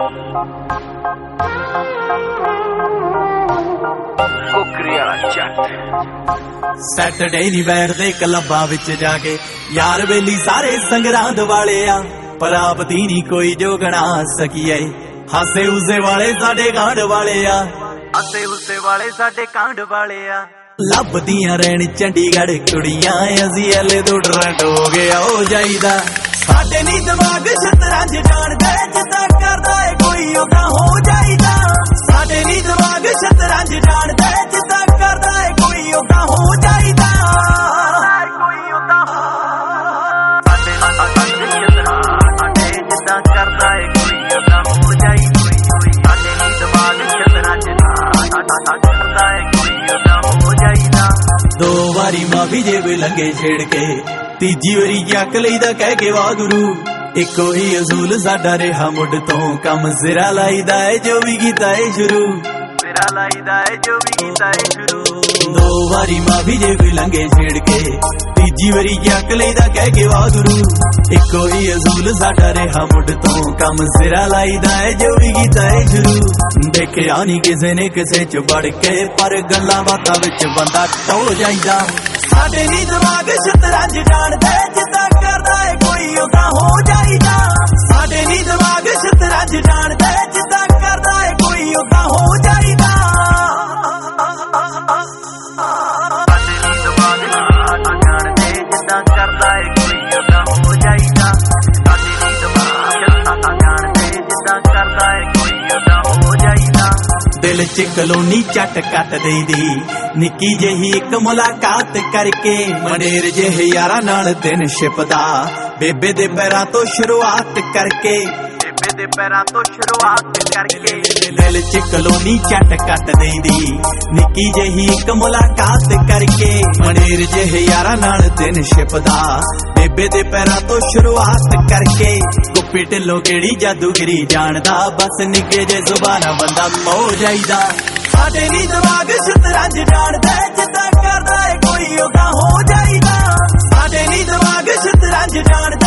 Saturday नहीं बैठदे क्लबां विच जाके यार बेली सारे संगरांद वाले आ पर आपदी नहीं कोई जो गणा सकीए हासे उसे वाले साडे कांड वाले आ हासे उसे वाले साडे कांड वाले आ लभदियां रहन चंडीगढ़ कुड़ियां असी हले तो ट्रेंड हो गया हो जाईदा साडे नी दिमाग शतरंज जाणदे जिद्दां करदा है कोई उदां हो जाईदा साडे नी दिमाग शतरंज जाणदे जिद्दां करदा है कोई उदां हो जाईदा कोई उदां साडे जिद्दां करदा है कोई उदां हो जाईदा साडे नी दिमाग शतरंज करदा है कोई उदां हो जाईदा दो वारी माफी जे कोई लंगे छेड़ के तीजी वारी जक लईदा कह के वागुरू इको ही असूल साडा रेहा मुड तो कम सिरा लाईदा है जो भी कीता है शुरू सिरा लाईदा है जो भी कीता है शुरू दो वारी माफी जे कोई लंगे छेड़ के तीजी वारी जक लईदा कह के वागुरू इको ही असूल साडा रेहा मुड तो कम सिरा लाईदा है जो भी कीता है शुरू देखिया नहीं किसे ने किसे च बढ़ के पर गल्लां बातां विच बंदा टो जाईदा साडे नी दिमाग शतरंज जाणदे जिद्दां करदा है कोई उदां हो जाईदा साडे नी दिमाग शतरंज जाणदे जिद्दां करदा है कोई उदां हो जाईदा साडे नी दिमाग जाणदे जिद्दां करदा है कोई उदां हो जाईदा साडे नी दिमाग जाणदे जिद्दां करदा है कोई उदां हो जाईदा दिल च कलोनी झट कट देदी निक्की जही एक मुलाकात करके मंडेर जे यारा नाल दिन छिपदा बेबे दे पैरां तो शुरुआत करके बेबे दे पैरां तो शुरुआत करके दिल च कलोनी झट कट देदी निक्की जही एक मुलाकात करके मंडेर जे यारा नाल दिन छिपदा बेबे दे पैरां तो शुरुआत करके गुप्पी ढिल्लों केड़ी जादूगरी जानदा बस निक्के जे जुबाना बंदा मो जाईदा साडे नी दिमाग शतरंज जाणदे जिद्दां करदा है कोई उदां हो जाईदा साडे नी दिमाग शतरंज जाणदे